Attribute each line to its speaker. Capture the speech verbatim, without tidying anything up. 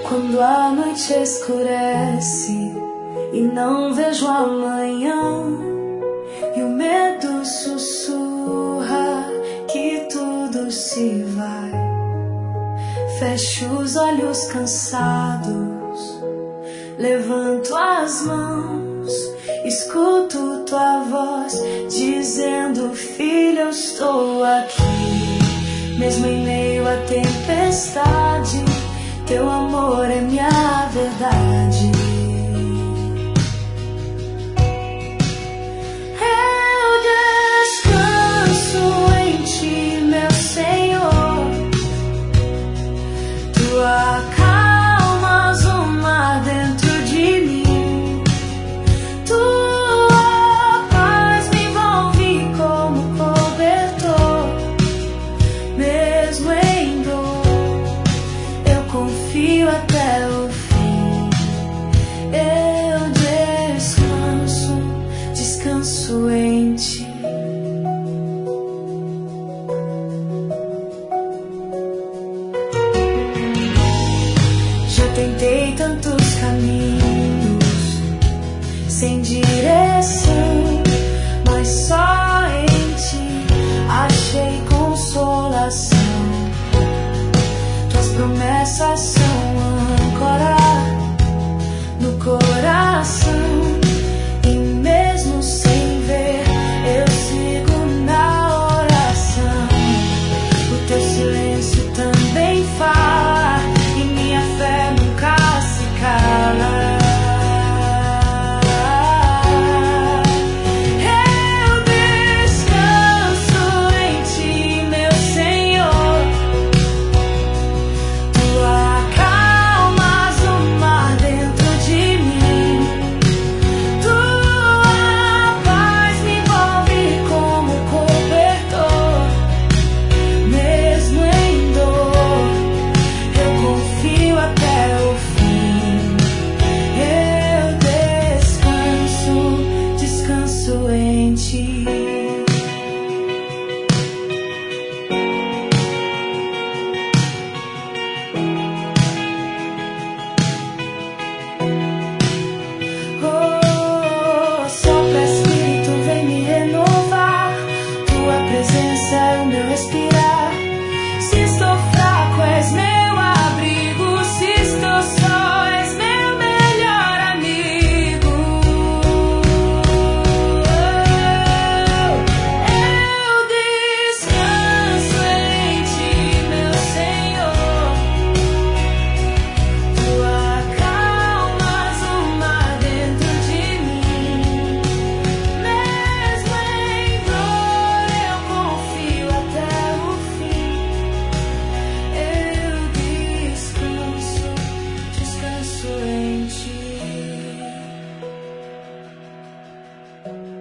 Speaker 1: Quando a noite escurece e não vejo amanhã, e o medo sussurra que tudo se vai, fecho os olhos cansados, levanto as mãos, escuto tua voz dizendo: filho, eu estou aqui. Mesmo em meio à tempestade, teu amor é minha verdade. Eu descanso em ti, meu Senhor. Tu acalmas o mar dentro de mim. Tua paz me envolve como cobertor. Mesmo em dor, eu confio até o fim. Eu descanso, descanso em ti. Já tentei tantos caminhos sem direção, mas só em ti achei consolação. Tuas promessas são âncora no coração, e mesmo sem ver eu sigo na oração. O teu silêncio também fala e minha fé nunca se cala. Eu descanso em ti, meu Senhor. Tu acalmas o mar dentro de mim. Tua paz me envolve como cobertor. Mesmo em dor, eu confio até o fim. Eu descanso, descanso em ti. Oh, sopra Espírito, vem me renovar. Tua presença é o meu respirar. Se estou fraco, és meu abrigo. Se estou só, és meu melhor amigo. Eu descanso em ti, meu Senhor. Tu acalmas o mar dentro de mim. Mesmo em dor, eu confio até o fim. Eu descanso, descanso em ti.